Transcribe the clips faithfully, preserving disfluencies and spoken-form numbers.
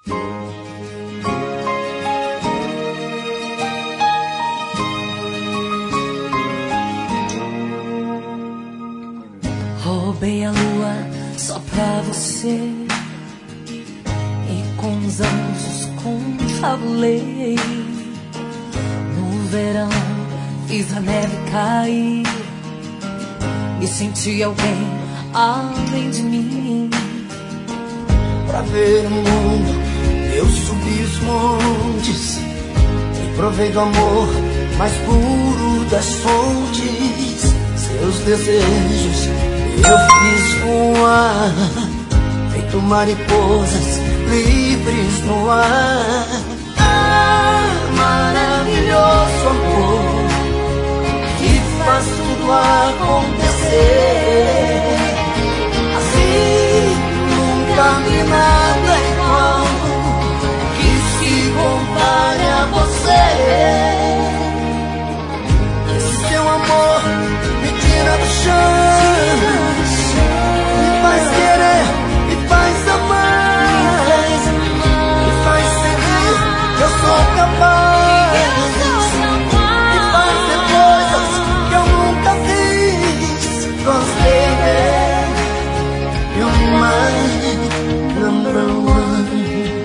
Roubei a lua só pra você, e com os anjos confabulei. No verão fiz a neve cair, e senti alguém além de mim. Pra ver o mundo eu subi os montes, e provei do amor mais puro das fontes. Seus desejos eu fiz voar, feito mariposas livres no ar. Ah, maravilhoso amor, que faz tudo acontecer. Assim nunca vi nada igual que se compare a você. Esse seu amor me tira do chão, me faz querer, me faz amar, me faz sentir que eu sou capaz, me faz ver coisas que eu nunca fiz. Gostei dele, you're my number one.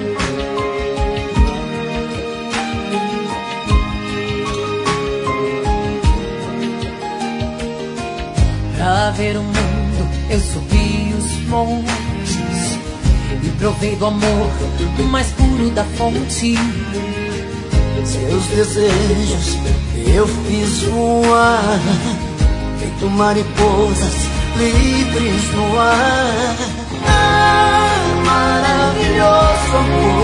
Pra ver o mundo eu subi os montes, e provei do amor mais puro da fonte. Seus desejos eu fiz voar, feito mariposas livres no ar. Ah, maravilhoso amor,